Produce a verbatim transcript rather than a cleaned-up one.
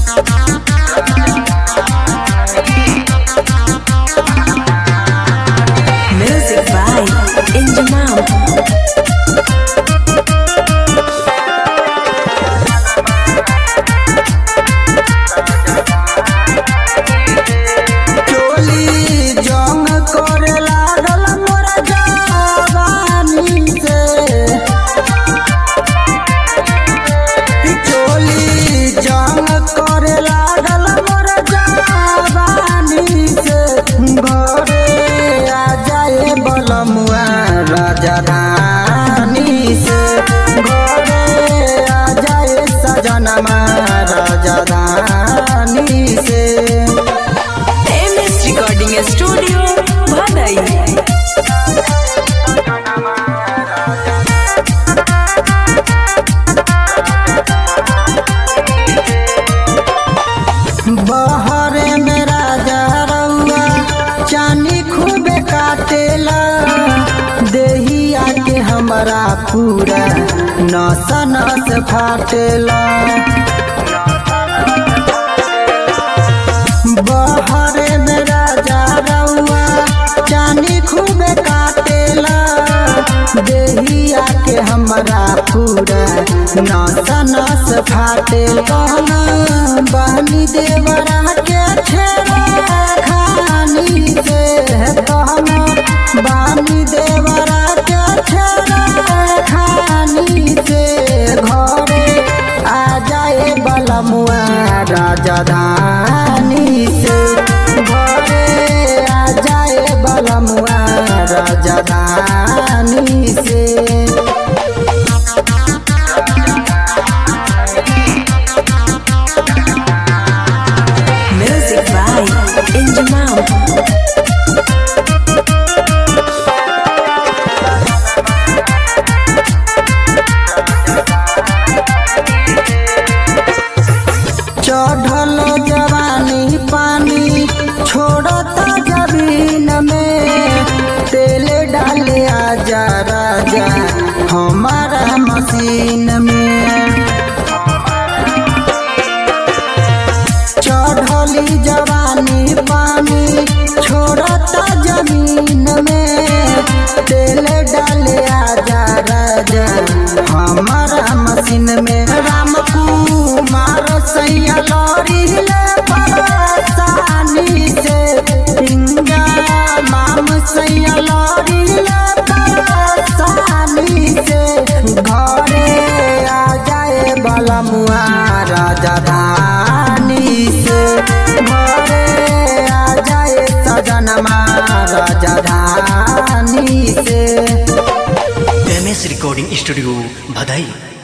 Music by Injamal. राजधानी से घरे आ जाए सजनमा राजधानी से। एम एस रिकॉर्डिंग स्टूडियो भदई। बहरे में राजा रउआ चानी खूबे काटेला देहिया के हमरा पूरा नस नस फाटेला। बहरे में राजा रउआ चानी खूबे काटेला देहिया के हमरा पूरा नस नस फाटेला। बहनी देवरा के छेड़ा खानी से बानी देवरा के छेड़ा खानी से घरे आ जाए बलमुआ राजधानी से। घरे आ जाए बलमुआ राजधानी से। Music by Injamal. चढ़ल जवानी पानी छोड़ता जमीन में तेल डाले आजा राजा हमारा मशीन में। चढ़ली जवानी पानी छोड़ता जमीन में तेल डाले आजा राजा हमारा मशीन में। राम कुमार सैया लौरी ले परेशानी से इंगा माम सैया लौरी ले परेशानी से घरे आ जाए बलमुआ राजधानी से। घरे आ जाए सजनमा राजधानी से। एम एस रिकॉर्डिंग स्टूडियो भदई।